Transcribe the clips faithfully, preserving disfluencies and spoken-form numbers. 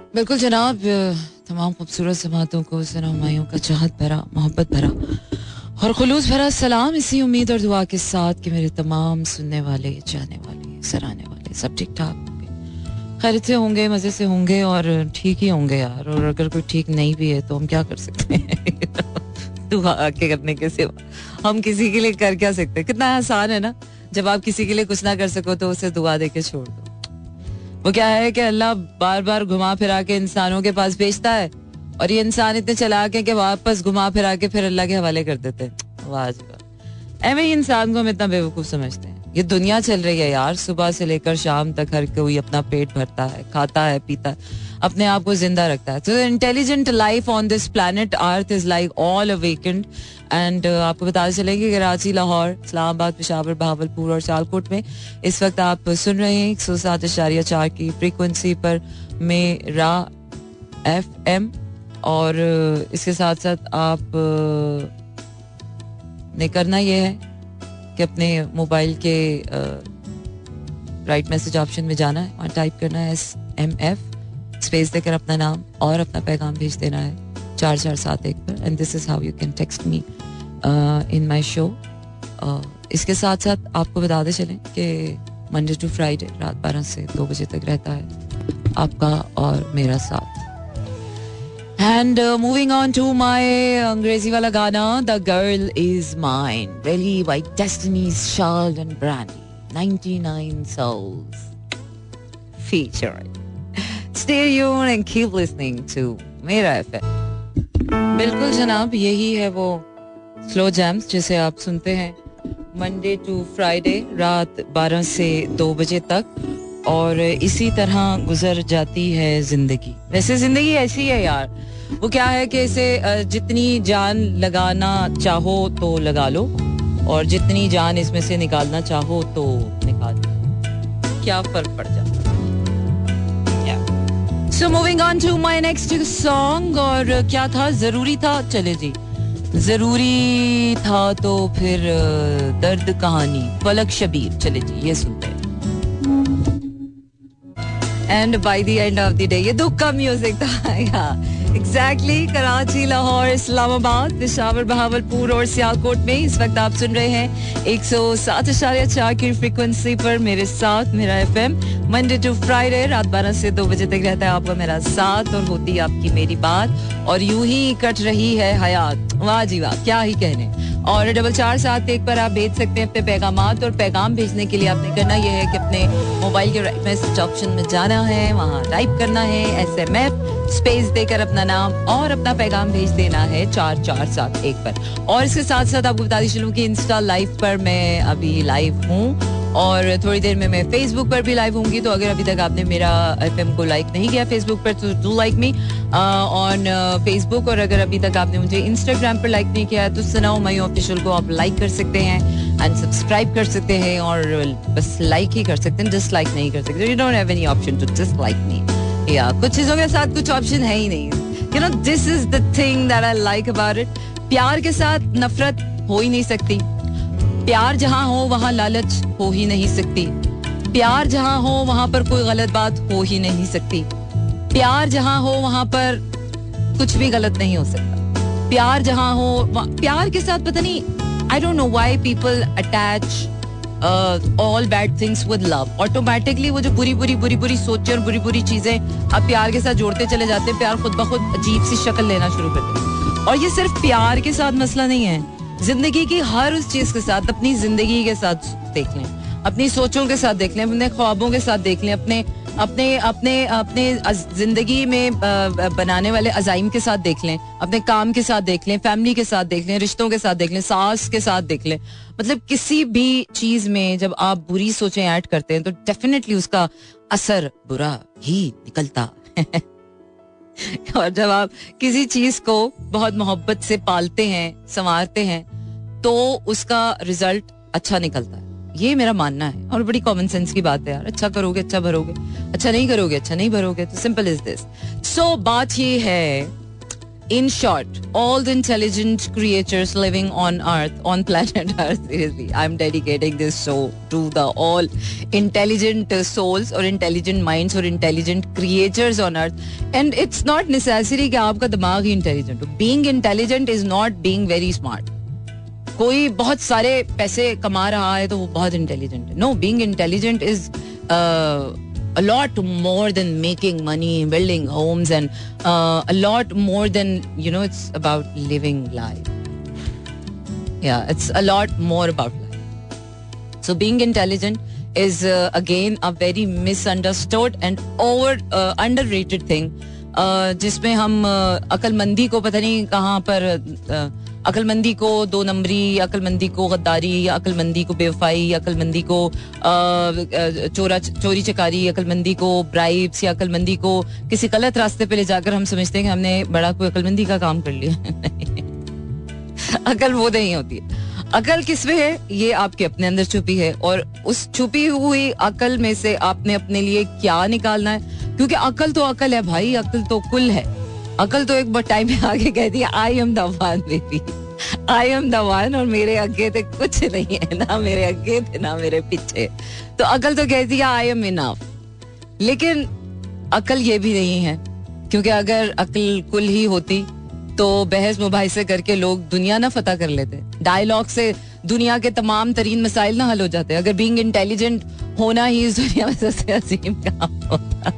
बिल्कुल जनाब, तमाम खूबसूरत समातों को सना हुमायूं का चाहत भरा, मोहब्बत भरा और खुलूस भरा सलाम, इसी उम्मीद और दुआ के साथ कि मेरे तमाम सुनने वाले, चाहने वाले, सराहने वाले सब ठीक ठाक होंगे, खैरियत से होंगे, मज़े से होंगे और ठीक ही होंगे यार। और अगर कोई ठीक नहीं भी है तो हम क्या कर सकते हैं दुआ आके करने के सिवा हम किसी के लिए कर क्या सकते हैं? कितना आसान है ना, जब आप किसी के लिए कुछ ना कर सको तो उसे दुआ दे के छोड़ दो। वो क्या है कि अल्लाह बार बार घुमा फिरा के इंसानों के पास भेजता है और ये इंसान इतने चालाक हैं कि वापस घुमा फिरा के फिर अल्लाह के हवाले कर देते हैं। वाह जी वाह, ऐਵੇਂ ही इंसान को हम इतना बेवकूफ समझते हैं। ये दुनिया चल रही है यार, सुबह से लेकर शाम तक हर कोई अपना पेट भरता है, खाता है, पीता है, अपने आप को जिंदा रखता है। तो intelligent life on this planet earth is like all awakened. And आपको बताते चलेंगे कराची, लाहौर, इस्लामाबाद, पेशावर, बहावलपुर और सियालकोट में इस वक्त आप सुन रहे हैं एक सौ सात इशारिया चार की फ्रीक्वेंसी पर मेरा एफ एम। और इसके साथ साथ आप ने करना यह है कि अपने मोबाइल के राइट मैसेज ऑप्शन में जाना है और टाइप करना है एस एम एफ स्पेस देकर अपना नाम और अपना पैगाम भेज देना है चार चार सात एक पर। And this is how you can text me in my show. इसके साथ साथ आपको बताते चलें कि मंडे टू फ्राइडे रात बारह से दो बजे तक रहता है आपका और मेरा साथ। And moving on to my अंग्रेजी वाला गाना, the girl is mine, really by destiny's child and Brandy, ninety nine souls featuring. Stay tuned and keep listening to मेरा एफएम। बिल्कुल जनाब, यही है वो स्लो जैम्स जिसे आप सुनते हैं मंडे टू फ्राइडे रात बारह से दो बजे तक और इसी तरह गुजर जाती है जिंदगी। वैसे जिंदगी ऐसी है यार, वो क्या है कि इसे जितनी जान लगाना चाहो तो लगा लो और जितनी जान इसमें से निकालना चाहो तो निकाल लो, क्या फर्क पड़ जाता है। So moving on to my next song, और क्या था, जरूरी था, चले जी, जरूरी था तो फिर दर्द कहानी, फलक शबीर, चले जी ये सुनते हैं। And by the end of the day ये दुख का म्यूजिक था यार। एग्जैक्टली, कराची, लाहौर, इस्लामाबाद, पेशावर, बहावलपुर और सियालकोट में इस वक्त आप सुन रहे हैं एक सौ सात इशारिया चार की फ्रीक्वेंसी पर मेरे साथ मेरा एफएम। मंडे टू फ्राइडे रात बारह से दो बजे तक रहता है आपका मेरा साथ और होती है आपकी मेरी बात और यूं ही कट रही है हयात। वाह जी वाह, क्या ही कहने। और डबल चार सात एक पर आप भेज सकते हैं अपने पैगामात और पैगाम भेजने के लिए आपने करना यह है कि अपने मोबाइल के राइट मैसेज ऑप्शन में जाना है, वहाँ टाइप करना है एस एम एफ स्पेस देकर अपना नाम और अपना पैगाम भेज देना है चार चार सात एक पर। और इसके साथ साथ आपको बता दी चलूं कि इंस्टा लाइव पर मैं अभी लाइव हूँ और थोड़ी देर में मैं फेसबुक पर भी लाइव होंगी। तो अगर अभी तक आपने मेरा एफएम को लाइक नहीं किया फेसबुक पर तो do like me on Facebook. और अगर अभी तक आपने मुझे इंस्टाग्राम पर लाइक नहीं किया है तो सना हुमायूं ऑफिशियल को आप लाइक कर सकते हैं एंड सब्सक्राइब कर सकते हैं और बस लाइक ही कर सकते हैं, डिसलाइक नहीं कर सकते। You don't have any option to dislike me. या कुछ चीजों के साथ कुछ ऑप्शन है ही नहीं। You know this is the thing that I like about it. प्यार के साथ नफरत हो ही नहीं सकती, प्यार जहाँ हो वहाँ लालच हो ही नहीं सकती, प्यार जहाँ हो वहाँ पर कोई गलत बात हो ही नहीं सकती, प्यार जहाँ हो वहाँ पर कुछ भी गलत नहीं हो सकता, प्यार जहाँ हो प्यार के साथ पता नहीं I don't know why people attach all bad things with love. Automatically वो जो बुरी बुरी बुरी बुरी सोचें और बुरी बुरी चीजें आप प्यार के साथ जोड़ते चले जाते हैं, प्यार खुद ब खुद अजीब सी शक्ल लेना शुरू कर देता है। और ये सिर्फ प्यार के साथ मसला नहीं है, जिंदगी की हर उस चीज के साथ, अपनी जिंदगी के साथ देख लें, अपनी सोचों के साथ देख लें, अपने ख्वाबों के साथ देख लें, अपने अपने अपने अपने जिंदगी में बनाने वाले अजाइम के साथ देख लें, अपने काम के साथ देख लें, फैमिली के साथ देख लें, रिश्तों के साथ देख लें, सास के साथ देख लें। मतलब किसी भी चीज में जब आप बुरी सोचें ऐड करते हैं तो डेफिनेटली उसका असर बुरा ही निकलता है। और जब आप किसी चीज को बहुत मोहब्बत से पालते हैं, संवारते हैं तो उसका रिजल्ट अच्छा निकलता है। ये मेरा मानना है और बड़ी कॉमन सेंस की बात है यार। अच्छा करोगे अच्छा भरोगे, अच्छा नहीं करोगे अच्छा नहीं भरोगे। तो सिंपल इज दिस। सो बात ये है in short, all the intelligent creatures living on Earth, on planet Earth, seriously, I'm dedicating this show to the all intelligent uh, souls or intelligent minds or intelligent creatures on Earth. And it's not necessary कि आपका दिमाग ही intelligent हो. Being intelligent is not being very smart. कोई बहुत सारे पैसे कमा रहा है तो वो बहुत इंटेलिजेंट है. No, being intelligent is a lot more than making money, building homes, and uh, a lot more than, you know, it's about living life. Yeah, it's a lot more about life. So being intelligent is uh, again a very misunderstood and over uh, underrated thing, uh, जिसमें हम uh, अकलमंदी को पता नहीं कहाँ पर uh, अकलमंदी को दो नंबरी, अकलमंदी को गद्दारी, अकलमंदी को बेवफाई, अकलमंदी को चोरा चोरी चकारी, अकलमंदी को ब्राइब्स, या अकलमंदी को किसी गलत रास्ते पे ले जाकर हम समझते हैं कि हमने बड़ा कोई अकलमंदी का काम कर लिया. अकल वो नहीं होती है. अकल किसमें है? ये आपके अपने अंदर छुपी है, और उस छुपी हुई अकल में से आपने अपने लिए क्या निकालना है. क्योंकि अकल तो अकल है भाई, अकल तो कुल है. अकल तो एक टाइम में आगे कहती है I am the one baby, I am the one, और मेरे आगे थे कुछ नहीं है, ना मेरे आगे थे ना मेरे पीछे. तो अकल तो कहती है आई एम इनफ. लेकिन अकल ये भी नहीं है, क्योंकि अगर अकल कुल ही होती तो बहस मुबाहिसे करके लोग दुनिया ना फतह कर लेते. डायलॉग से दुनिया के तमाम तरीन मसाइल ना हल हो जाते. अगर बीइंग इंटेलिजेंट होना ही इस दुनिया में सबसे अजीम काम होता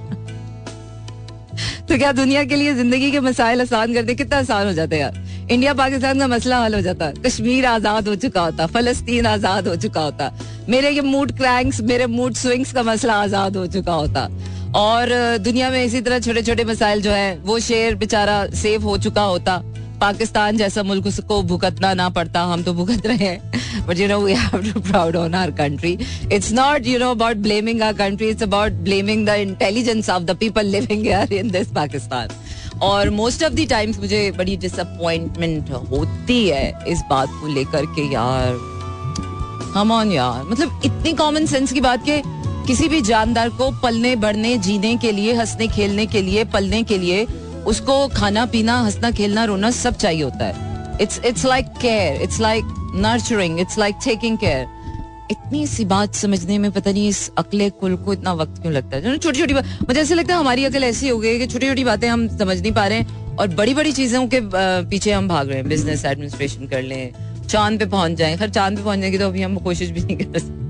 तो क्या दुनिया के लिए जिंदगी के मसाइल आसान कर दे? कितना आसान हो जाता है यार. इंडिया पाकिस्तान का मसला हल हो जाता, कश्मीर आजाद हो चुका होता, फलस्तीन आजाद हो चुका होता, मेरे ये मूड क्रैंक्स, मेरे मूड स्विंग्स का मसला आजाद हो चुका होता, और दुनिया में इसी तरह छोटे छोटे मसाइल जो है वो शेर बेचारा सेफ हो चुका होता. पाकिस्तान जैसा मुल्क उसको भुगतना ना पड़ता. हम तो भुगत रहे हैं, but you know we have to proud on our country. It's not you know about blaming our country, it's about blaming the intelligence of the people living here in this Pakistan. और मोस्ट ऑफ द टाइम्स मुझे बड़ी disappointment होती है इस बात को लेकर के यार, कम ऑन यार, मतलब इतनी कॉमन सेंस की बात के किसी भी जानदार को पलने बढ़ने जीने के लिए, हंसने खेलने के लिए, पलने के लिए उसको खाना पीना, हंसना खेलना, रोना सब चाहिए होता है. It's it's like care, it's like nurturing, it's like taking care. इतनी सी बात समझने में पता नहीं इस अकले कुल को इतना वक्त क्यों लगता है. छोटी छोटी बात, मुझे ऐसा लगता है हमारी अकल ऐसी हो गई है कि छोटी छोटी बातें हम समझ नहीं पा रहे हैं और बड़ी बड़ी चीजों के पीछे हम भाग रहे हैं. बिजनेस एडमिनिस्ट्रेशन कर लें, चांद पे पहुंच जाएं. खैर चांद पे पहुंचने की तो अभी हम कोशिश भी नहीं कर सकते.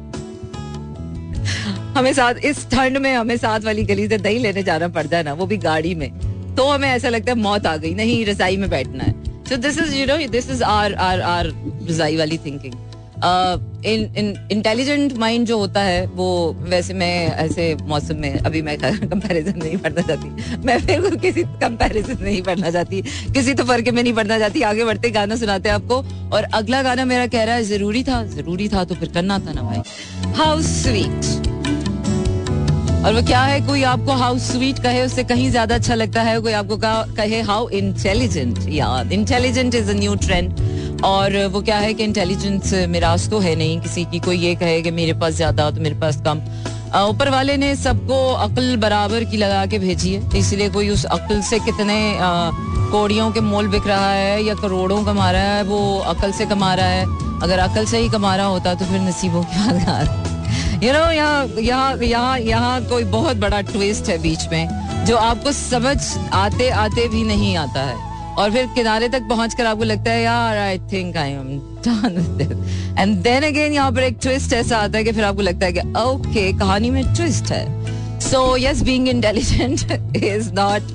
हमें साथ इस ठंड में हमें साथ वाली गली से दही लेने जाना पड़ता है ना, वो भी गाड़ी में, तो हमें ऐसा लगता है मौत आ गई, नहीं रजाई में बैठना है. So this is you know this is are are are रजाई वाली थिंकिंग. इंटेलिजेंट माइंड जो होता है वो, वैसे मैं ऐसे मौसम में अभी मैं कंपैरिजन नहीं पढ़ना चाहती, मैं फिर किसी कंपैरिजन नहीं पढ़ना चाहती, किसी तो फर्क में नहीं पढ़ना चाहती. आगे बढ़ते गाना सुनाते हैं आपको, और अगला गाना मेरा कह रहा है जरूरी था, जरूरी था तो फिर करना था ना भाई. How sweet. और वो क्या है, कोई आपको हाउ स्वीट कहे उससे कहीं ज्यादा अच्छा लगता है कोई आपको कहे हाउ इंटेलिजेंट. यार intelligent is a new trend. और वो क्या है कि इंटेलिजेंस मिराज तो है नहीं किसी की. कोई ये कहे कि मेरे पास ज्यादा तो मेरे पास कम. ऊपर वाले ने सबको अक्ल बराबर की लगा के भेजी है, इसलिए कोई उस अक्ल से कितने कौड़ियों के मोल बिक रहा है या करोड़ों कमा रहा है, वो अक्ल से कमा रहा है. अगर अक्ल से ही कमा रहा होता तो फिर नसीबों की बात. यू नो यहाँ यहाँ यहाँ यहाँ कोई बहुत बड़ा ट्विस्ट है बीच में जो आपको समझ आते आते भी नहीं आता है, और फिर किनारे तक पहुंचकर आपको लगता है यार I think I am done with this. And then again यहाँ पर एक ट्विस्ट ऐसा आता है कि फिर आपको लगता है कि ओके कहानी में ट्विस्ट है. So yes, being intelligent is not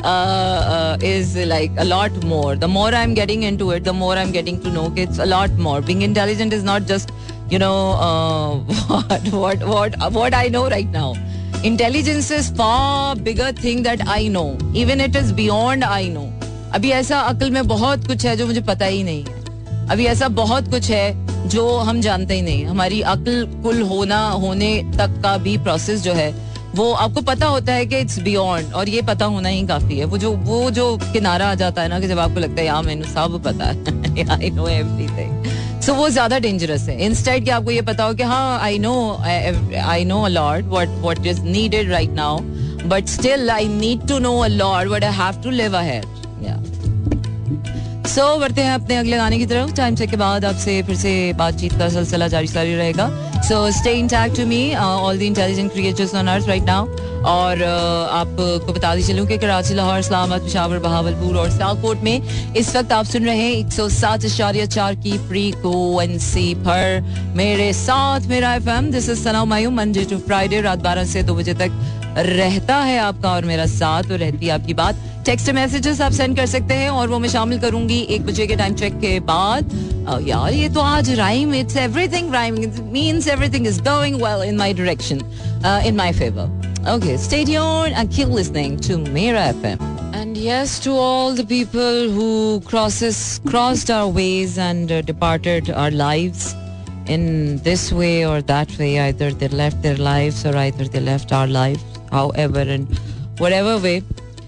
is like a lot more. The more I'm getting into it, the more I'm getting to know it's a lot more. Being intelligent is not just you know uh, what what what what I know right now. Intelligence is far bigger thing that I know. Even it is beyond I know. अभी ऐसा अक्ल में बहुत कुछ है जो मुझे पता ही नहीं है. अभी ऐसा बहुत कुछ है जो हम जानते ही नहीं. हमारी अक्ल कुल होना होने तक का भी प्रोसेस जो है वो आपको पता होता है कि इट्स बियॉन्ड, और ये पता होना ही काफी है. वो जो वो जो किनारा आ जाता है ना कि जब आपको लगता है यार मैंने सब पता है, आई नो एवरीथिंग, सो वो ज्यादा डेंजरस है. इंस्टेड कि आपको ये पता हो कि हाँ I know I know a lot what what is needed right now, but still I need to know a lot what I have to live ahead. So so, बढ़ते हैं अपने अगले गाने की तरफ. टाइम चेक के बाद आपसे फिर से बातचीत का सिलसिला जारी जारी रहेगा. So stay intact to me all the intelligent creatures on earth right now. और uh, आपको बता दी चलूं कि कराची, लाहौर, इस्लामाबाद, पेशावर, बहावलपुर और सियालकोट में इस वक्त आप सुन रहे हैं एक सौ सात इशारिया चार की फ्रीक्वेंसी पर मेरे साथ मेरा FM. This is Sana Humayun. Monday to Friday रात बारह से दो बजे तक रहता है आपका और मेरा साथ, और रहती है आपकी बात. टेक्स्ट मैसेजेस आप सेंड कर सकते हैं और वो मैं शामिल करूंगी एक बजे के टाइम चेक के बाद. oh, यार ये तो आज rhyme, it's everything rhyming, it means everything is going well in my direction, in my favour. Okay, stay tuned and keep listening to Mera F M. And yes, to all the people who crosses crossed our ways and uh, departed our lives in this way or that way. Either they left their lives or either they left our lives. However and whatever way,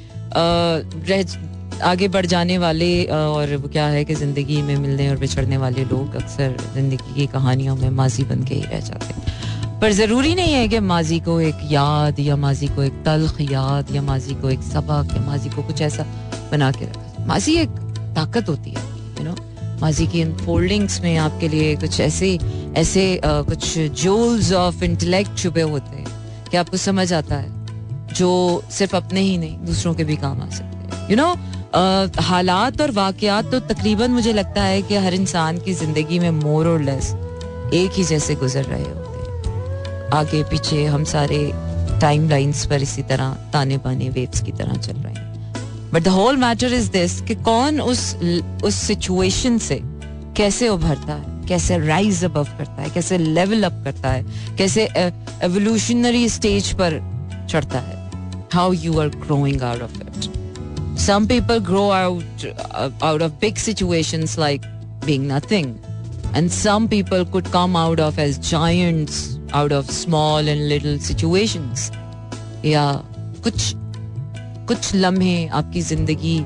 uh, आगे बढ़ जाने वाले uh, और वो क्या है कि जिंदगी में मिलने और बिछड़ने वाले लोग अक्सर जिंदगी की कहानियों में माजी बन के ही रह जाते हैं. पर ज़रूरी नहीं है कि माजी को एक याद या माजी को एक तल्ख याद या माजी को एक सबक या माजी को कुछ ऐसा बना के रखा. माजी एक ताकत होती है, यू नो. माजी की अनफोल्डिंग्स में आपके लिए कुछ ऐसे ऐसे uh, कुछ जूल्स ऑफ इंटेलेक्ट छुपे होते हैं कि आपको समझ आता है, जो सिर्फ अपने ही नहीं दूसरों के भी काम आ सकते हैं. यू नो, हालात और वाक़यात तो तकरीबन मुझे लगता है कि हर इंसान की ज़िंदगी में मोर और लेस एक ही जैसे गुजर रहे होते हैं. आगे पीछे हम सारे टाइम लाइन्स पर इसी तरह ताने बाने वेव्स की तरह चल रहे हैं. But the whole matter is this कि कौन उस उस सिचुएशन से कैसे उभरता है, कैसे राइज अबव करता है, कैसे लेवल अप करता है, कैसे एवोल्यूशनरी स्टेज पर चढ़ता है. How you are growing out of it. Some people grow out out of big situations like being nothing, and some people could come out of as giants out of small and little situations. या कुछ कुछ लम्हे आपकी जिंदगी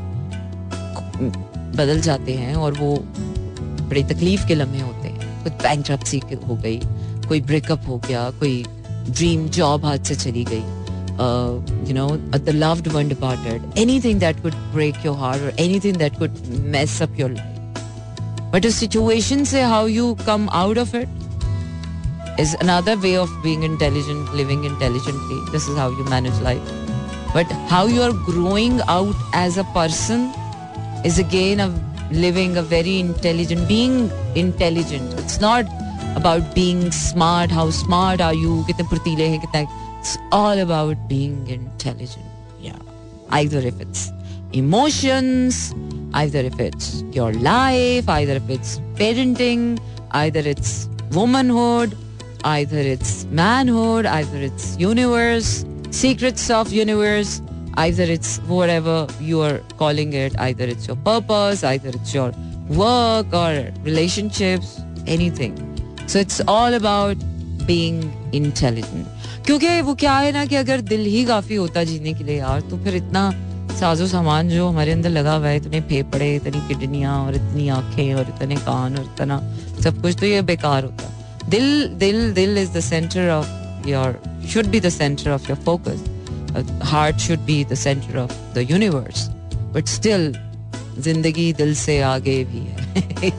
बदल जाते हैं और वो बड़ी तकलीफ के लम्हे होते हैं. कुछ बैंक्रप्सी हो गई, कोई ब्रेकअप हो गया, कोई ड्रीम जॉब हाथ से चली गई, you know, the loved one departed, anything that could break your heart or anything that could mess up your life. But a situation, say how you come out of it, is another way of being intelligent, living intelligently. This is how you manage life. But how you are growing out as a person is again a living a very intelligent, being intelligent. It's not about being smart. How smart are you? कितने फुर्तीले हैं, कितना. It's all about being intelligent. Yeah. Either if it's emotions, either if it's your life, either if it's parenting, either it's womanhood, either it's manhood, either it's universe, secrets of universe, either it's whatever you are calling it, either it's your purpose, either it's your work or relationships, anything. So it's all about being intelligent. क्योंकि वो क्या है ना कि अगर दिल ही काफी होता जीने के लिए यार, तो फिर इतना साजो सामान जो हमारे अंदर लगा हुआ है, इतने फेफड़े, इतनी किडनियां और इतनी आंखें और इतने कान और इतना सब कुछ, तो ये बेकार होता है. Dil dil dil is the centre of your, should be the centre of your focus. Heart should be the centre of the universe. But still जिंदगी दिल से आगे भी है.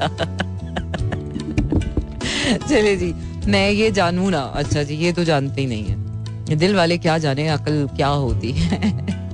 चले जी, मैं ये जानू ना. अच्छा जी, ये तो जानते ही नहीं है. दिल वाले क्या जाने अकल क्या होती है.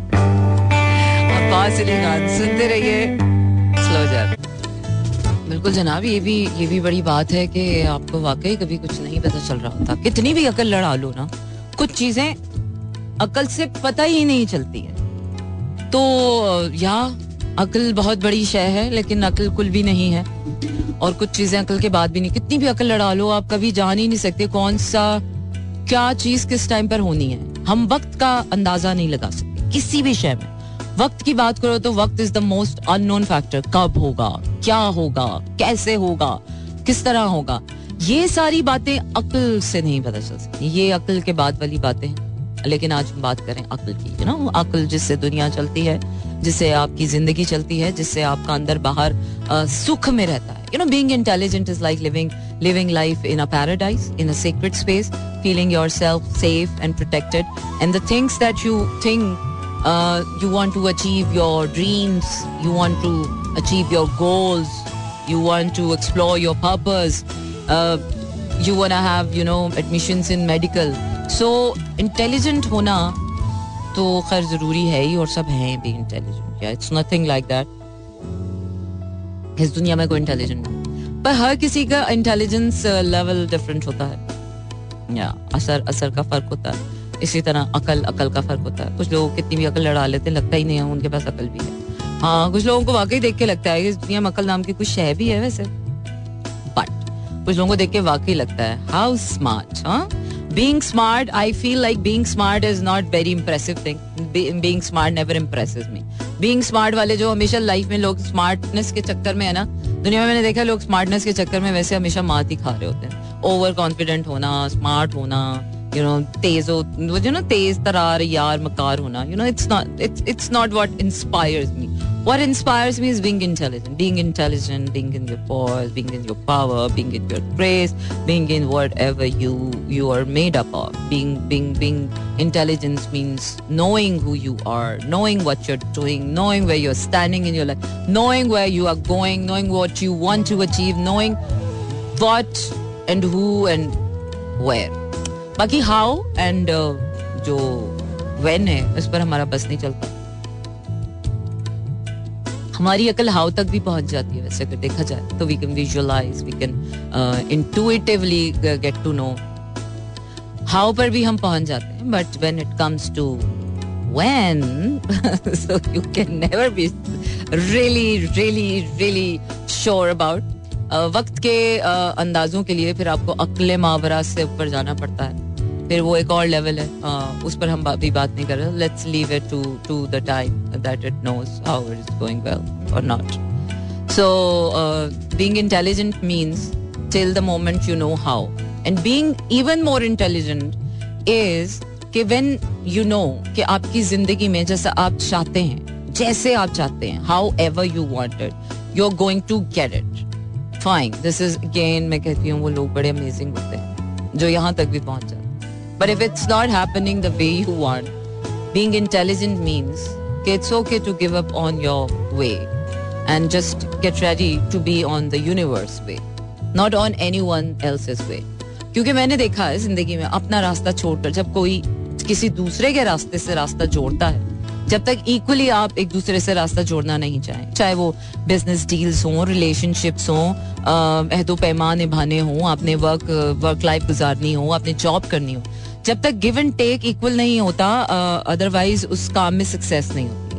सुनते रहिए स्लो जैम. बिल्कुल जनाब, ये भी ये भी बड़ी बात है कि आपको वाकई कभी कुछ नहीं पता चल रहा होता. कितनी भी अकल लड़ा लो ना, कुछ चीजें अकल से पता ही नहीं चलती है. तो या अकल बहुत बड़ी शय है, लेकिन अकल कुल भी नहीं है. और कुछ चीजें अकल के बाद भी नहीं. कितनी भी अकल लड़ा लो, आप कभी जान ही नहीं सकते कौन सा क्या चीज किस टाइम पर होनी है. हम वक्त का अंदाजा नहीं लगा सकते किसी भी शय में. वक्त की बात करो तो waqt is the most unknown factor. कब होगा, क्या होगा, कैसे होगा, किस तरह होगा, ये सारी बातें अक्ल से नहीं पता चल सकती. ये अक्ल के बाद वाली बातें हैं. लेकिन आज हम बात करें अक्ल की. यू नो, अक्ल जिससे दुनिया चलती है, जिससे आपकी जिंदगी चलती है, जिससे आपका अंदर बाहर uh, सुख में रहता है. You know, being intelligent is like living living life in a paradise, in a sacred space, feeling yourself safe and protected, and the things that you think Uh, you want to achieve your dreams, you want to achieve your goals, you want to explore your purpose, uh, you want to have, you know, admissions in medical. So intelligent होना तो खैर जरूरी है ही, और सब हैं भी intelligent. या इट्स नथिंग लाइक दैट. इस दुनिया में कोई इंटेलिजेंट नहीं, पर हर किसी का इंटेलिजेंस लेवल डिफरेंट होता है. या असर असर का फर्क होता है. इसी तरह अकल अकल का फर्क होता है. कुछ लोग कितनी भी अकल लड़ा लेते हैं, लगता ही नहीं है उनके पास अकल भी है. हाँ, कुछ लोगों को वाकई देख के लगता है कि इस दुनिया में अकल नाम की कुछ शय भी है वैसे. बट कुछ लोगों को देख के वाकई लगता है हाउ स्मार्ट. हाँ, being smart, I feel like being smart is not very impressive thing. Be, being smart never impresses me. Being smart वाले जो हमेशा लाइफ में लोग स्मार्टनेस के चक्कर में है ना, दुनिया में मैंने देखा लोग स्मार्टनेस के चक्कर में वैसे हमेशा मात ही खा रहे होते हैं. ओवर कॉन्फिडेंट होना, स्मार्ट होना, यू नो, तेज हो, यू नो, तेज तरार यार मकार होना, you know, it's not it's it's not what inspires me. What inspires me is being intelligent, being intelligent, being in your pause, being in your power, being in your grace, being in whatever you you are made up of. Being being being intelligence means knowing who you are, knowing what you're doing, knowing where you're standing in your life, knowing where you are going, knowing what you want to achieve, knowing what and who and where. बाकी how and uh, जो when है उस पर हमारा बस नहीं चलता. हमारी अकल हाउ तक भी पहुंच जाती है वैसे अगर देखा जाए तो. We can visualise, we can intuitively get to know. How पर भी हम पहुंच जाते हैं, but when it comes to when, so you can never be really really really sure about. वक्त के uh, अंदाजों के लिए फिर आपको अक्ल मावरा से ऊपर जाना पड़ता है. फिर वो एक और लेवल है, uh, उस पर हम अभी बात नहीं कर रहे. Let's leave it to to the time that it knows how it is going well or not. So being intelligent means till the moment you know how. And being even more intelligent is कि when you know कि आपकी जिंदगी में जैसा आप चाहते हैं, जैसे आप चाहते हैं, however you want it, you are going to get it. Fine, this is again मैं कहती हूँ वो लोग बड़े अमेजिंग होते हैं जो यहाँ तक भी पहुंच जाते हैं. But if it's not happening the way you want, being intelligent means that it's okay to give up on your way and just get ready to be on the universe way, not on anyone else's way. क्योंकि मैंने देखा है जिंदगी में अपना रास्ता छोड़कर जब कोई किसी दूसरे के रास्ते से रास्ता जोड़ता है, जब तक इक्वली आप एक दूसरे से रास्ता जोड़ना नहीं चाहें, चाहे वो बिजनेस डील्स हों, रिलेशनशिप्स हों, अहदो पैमान निभाने हों, आपने वर्क वर्क लाइफ गुजारनी हो, आपने जॉब करनी हो, जब तक गिव एंड टेक इक्वल नहीं होता, अदरवाइज uh, उस काम में सक्सेस नहीं होती.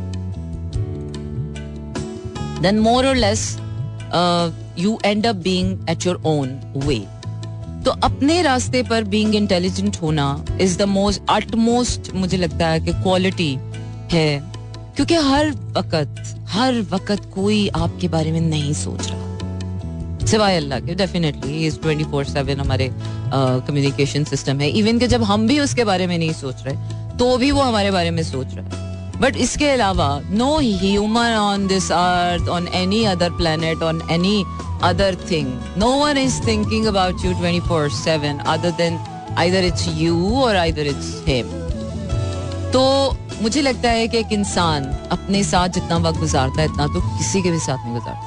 Then more or less you end up being at your own way. तो अपने रास्ते पर बीइंग इंटेलिजेंट होना इज द मोस्ट अटमोस्ट, मुझे लगता है कि क्वालिटी है. क्योंकि हर वक्त हर वक्त कोई आपके बारे में नहीं सोच रहा सिवाय अल्लाह के. Definitely is twenty four seven हमारे कम्युनिकेशन uh, सिस्टम है. इवन के जब हम भी उसके बारे में नहीं सोच रहे तो भी वो हमारे बारे में सोच रहा है. बट इसके अलावा no human on this earth, on any other planet, on any other thing, no one is thinking about you twenty four seven other than either it's you or either it's him. तो मुझे लगता है कि एक इंसान अपने साथ जितना वक्त गुजारता है इतना तो किसी के भी साथ नहीं गुजारता.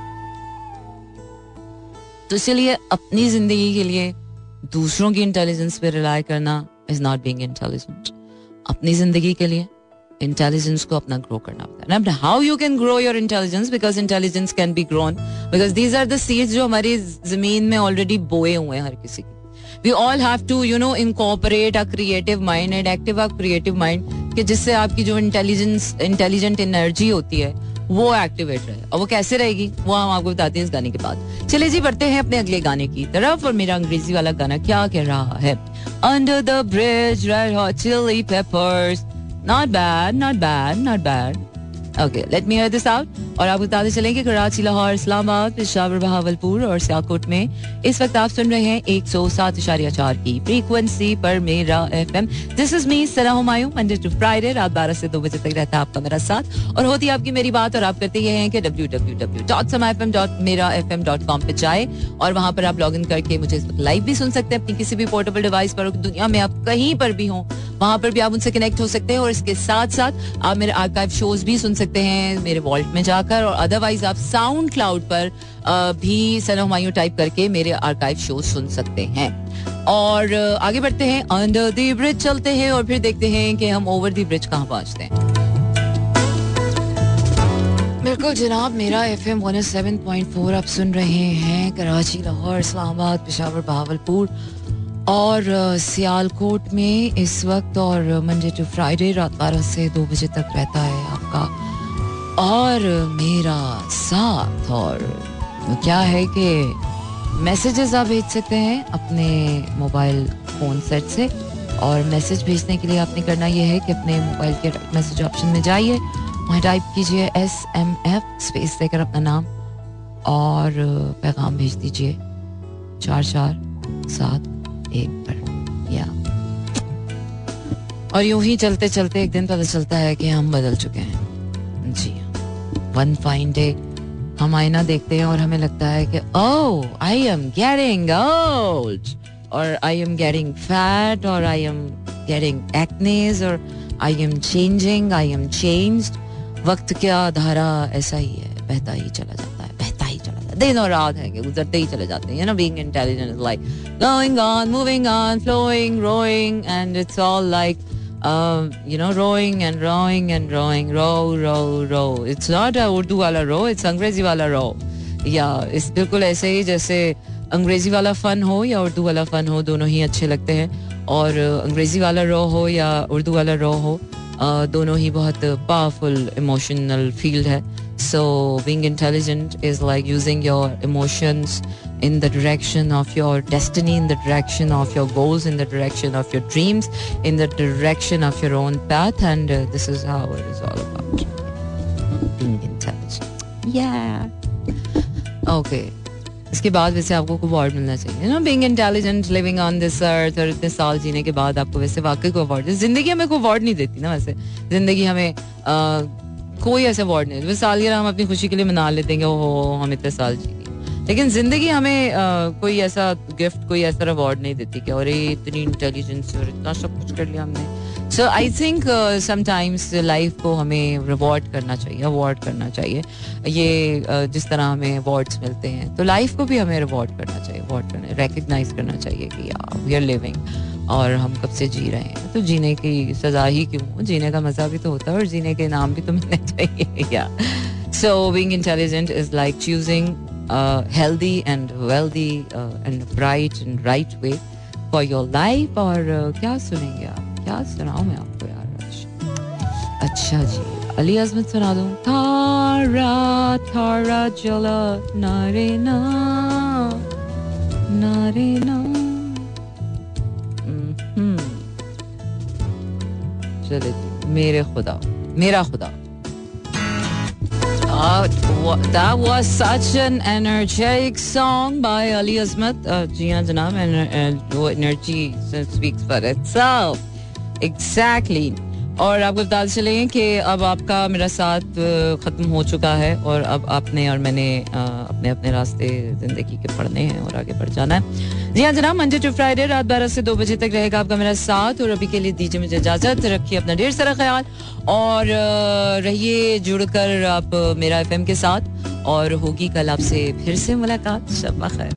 तो इसलिए अपनी जिंदगी के लिए दूसरों की इंटेलिजेंस पे रिलाई करना इज नॉट बीइंग इंटेलिजेंट. अपनी जिंदगी के लिए इंटेलिजेंस को अपना ग्रो करना होता है. How you can grow your intelligence, because intelligence can be grown, because these are the seeds जो हमारी जमीन में ऑलरेडी बोए हुए हैं हर किसी की. We all have to you know incorporate a creative mind and active a creative mind, कि जिससे आपकी जो इंटेलिजेंस इंटेलिजेंट एनर्जी होती है वो एक्टिवेट रहे. और वो कैसे रहेगी वो हम आपको बताते हैं इस गाने के बाद. चलिए जी, बढ़ते हैं अपने अगले गाने की तरफ. और मेरा अंग्रेजी वाला गाना क्या कह रहा है? Under the bridge, red hot chili peppers. Not bad, not bad, not bad. Okay, let me hear this out. और आपको बताते चलें कि कराची, लाहौर, इस्लामाबाद, पेशावर, बहावलपुर और सियालकोट में इस वक्त आप सुन रहे हैं एक सौ सात इशारिया चार की फ्रीक्वेंसी पर मेरा FM. This is me Sana Humayun. Monday to Friday रात बारह से दो बजे तक रहता है आपका मेरा साथ और होती है आपकी मेरी बात. और आप करते ये हैं कि W W W dot Samaa F M dot मेरा एफ एम डॉट कॉम पे जाए और वहां पर आप लॉग इन करके मुझे इस वक्त लाइव भी सुन सकते हैं अपनी किसी भी पोर्टेबल डिवाइस पर. दुनिया में आप कहीं पर भी हों वहां पर भी आप उनसे कनेक्ट हो सकते हैं. और इसके साथ साथ आप मेरे आर्काइव शोज भी सुन सकते हैं मेरे वॉल्ट में जाकर. जाकर, और अदरवाइज आप साउंड क्लाउड पर भी सना हुमायूं टाइप करके मेरे आर्काइव शो सुन सकते हैं. और आगे बढ़ते हैं, अंडर द ब्रिज चलते हैं और फिर देखते हैं कि हम ओवर द ब्रिज कहाँ पहुंचते हैं. बिल्कुल जनाब, मेरा F M one seven point four आप सुन रहे हैं. कराची, लाहौर, इस्लामाबाद, पेशावर, बहावलपुर और सियालकोट में इस वक्त, और मंडे टू फ्राइडे रात बारह से दो बजे तक रहता है आपका और मेरा साथ. और क्या है कि मैसेजेस आप भेज सकते हैं अपने मोबाइल फ़ोन सेट से, और मैसेज भेजने के लिए आपने करना यह है कि अपने मोबाइल के मैसेज ऑप्शन में जाइए, वहाँ टाइप कीजिए एस एम एफ स्पेस देकर अपना नाम और पैगाम भेज दीजिए चार चार सात एक पर. या और यूं ही चलते चलते एक दिन पता चलता है कि हम बदल चुके हैं. जी वन फाइन डे हम आईना देखते हैं और हमें लगता है कि oh I am getting old, और आई एम गेटिंग फैट, और आई एम गेटिंग एक्नेस, और I am changing, I am changed. वक्त क्या धारा ऐसा ही है, बहता ही चला जाता है, बहता ही चला जाता है. दिन और रात है कि गुजरते ही चले जाते हैं. You know, being intelligent is like going on, moving on, flowing, rowing, and it's all like you know rowing and rowing and rowing, row row row. It's not a Urdu वाला रो, इट्स अंग्रेजी वाला रो. या इस बिल्कुल ऐसे ही जैसे अंग्रेजी वाला फन हो या उर्दू वाला फन हो, दोनों ही अच्छे लगते हैं. और अंग्रेजी वाला रो हो या उर्दू वाला रो हो, Uh, दोनों ही बहुत पावरफुल इमोशनल फील्ड है. So being intelligent is like using your emotions in the direction of your destiny, in the direction of your goals, in the direction of your dreams, in the direction of your own path, and uh, this is how it is all about being intelligent. Yeah. Okay. इसके बाद वैसे आपको कोई award मिलना चाहिए ना, being intelligent, living on this earth, और इतने साल जीने के बाद आपको वैसे वाकई कोई अवार्ड, जिंदगी हमें कोई अवार्ड नहीं देती ना. वैसे जिंदगी हमें आ, कोई ऐसा अवार्ड नहीं देती. सालगिरह हम अपनी खुशी के लिए मना लेते हैं कि ओहो हम इतने साल जी लिए, लेकिन जिंदगी हमें आ, कोई ऐसा गिफ्ट, कोई ऐसा अवार्ड नहीं देती कि अरे इतनी इंटेलिजेंस और इतना सब कुछ कर लिया हमने. So I think sometimes life को हमें रिवॉर्ड करना चाहिए, अवार्ड करना चाहिए. ये uh, जिस तरह हमें अवार्ड्स मिलते हैं, तो लाइफ को भी हमें रिवॉर्ड करना चाहिए, अवार्ड करना, रिकग्नाइज करना चाहिए कि यार वी आर लिविंग, और हम कब से जी रहे हैं. तो जीने की सजा ही क्यों, जीने का मजा भी तो होता है और जीने के इनाम भी तो मिलने चाहिए. या so being intelligent is like choosing healthy and wealthy and bright and right way for your life. और uh, क्या सुनेंगे आप, क्या सुनाऊं मैं आपको यार आज? अच्छा जी, अली अज़मत सुना दूं. थारा थारा जला नारे ना नारे ना. चले जी, मेरे खुदा, मेरा खुदा. Uh, that was such an energetic song by Ali Azmat. Uh, जी हाँ जनाब, वो energy speaks for itself. Exactly. और आपको बता चलें कि अब आपका मेरा साथ ख़त्म हो चुका है, और अब आपने और मैंने अपने अपने रास्ते ज़िंदगी के पढ़ने हैं और आगे बढ़ जाना है. जी हाँ जनाब, मंडे टू फ्राइडे रात बारह से दो बजे तक रहेगा आपका मेरा साथ. और अभी के लिए दीजिए मुझे इजाज़त, रखिए अपना ढेर सारा ख्याल, और रहिए जुड़कर आप मेरा एफ एम के साथ, और होगी कल आपसे फिर से मुलाकात. शब ख़ैर.